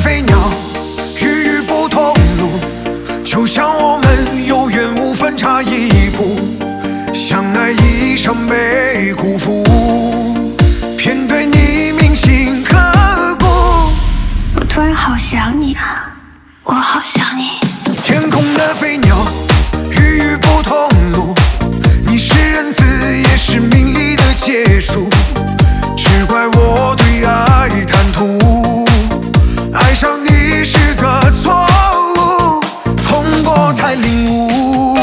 飞鸟，与不同路，就像我们有缘无分差一步，相爱一场被辜负，偏对你铭心刻骨。 我突然好想你啊，我好想你。 天空的飞鸟，与不同路，你是仁慈也是名利的结束，只怪我对爱贪图，爱上你是个错误，痛过才领悟。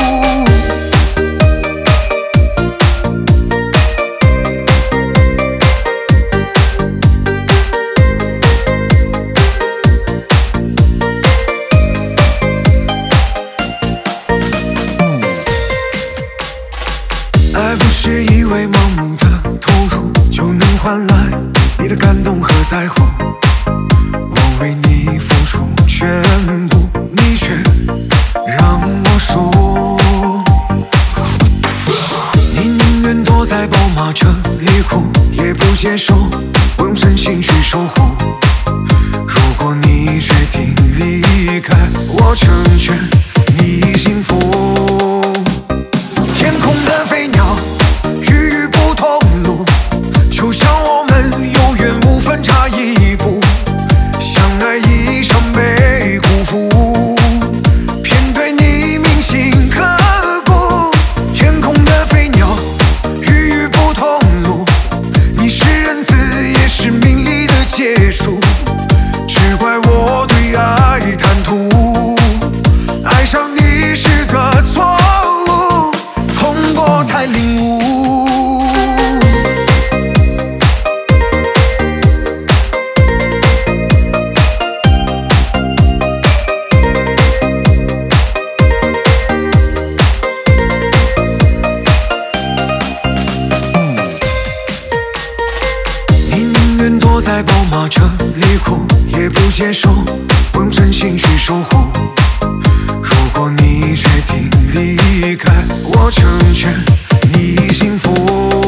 爱不是以为盲目的投入就能换来你的感动和在乎，我为你付出全部，你却让我输。你宁愿躲在宝马车里哭，也不接受我用真心去守护。如果你决定离开，我成全你幸福。天空的飞鸟，与不同路，就像我们有缘无分差一步，相爱一场被辜负，偏对你铭心刻骨。天空的飞鸟，与不同路，你是仁慈也是名利的结束，只怪我对爱贪图，爱上你是个错误，痛过才领悟。你宁愿躲在宝马车里哭，也不接受我用真心去守护。如果你决定离开，我成全你幸福。